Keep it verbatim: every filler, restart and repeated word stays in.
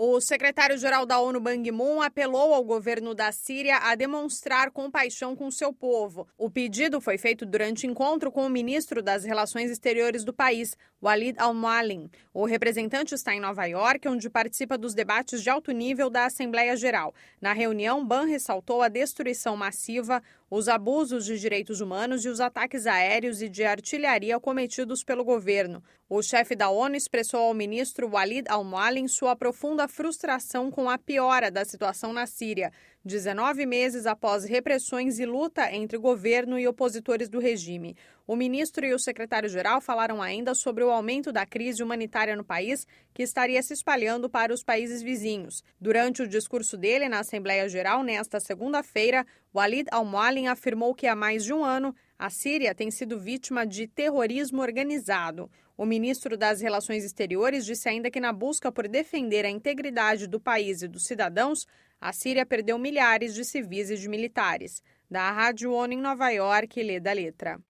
O secretário-geral da ONU, Ban Ki-moon, apelou ao governo da Síria a demonstrar compaixão com seu povo. O pedido foi feito durante encontro com o ministro das Relações Exteriores do país, Walid al-Muallim. O representante está em Nova York, onde participa dos debates de alto nível da Assembleia Geral. Na reunião, Ban ressaltou a destruição massiva, os abusos de direitos humanos e os ataques aéreos e de artilharia cometidos pelo governo. O chefe da ONU expressou ao ministro Walid al-Muallim sua profunda frustração com a piora da situação na Síria, dezenove meses após repressões e luta entre governo e opositores do regime. O ministro e o secretário-geral falaram ainda sobre o aumento da crise humanitária no país, que estaria se espalhando para os países vizinhos. Durante o discurso dele na Assembleia Geral, nesta segunda-feira, Walid al-Muallim afirmou que há mais de um ano a Síria tem sido vítima de terrorismo organizado. O ministro das Relações Exteriores disse ainda que, na busca por defender a integridade do país e dos cidadãos, a Síria perdeu milhares de civis e de militares. Da Rádio ONU em Nova York, Leda Letra.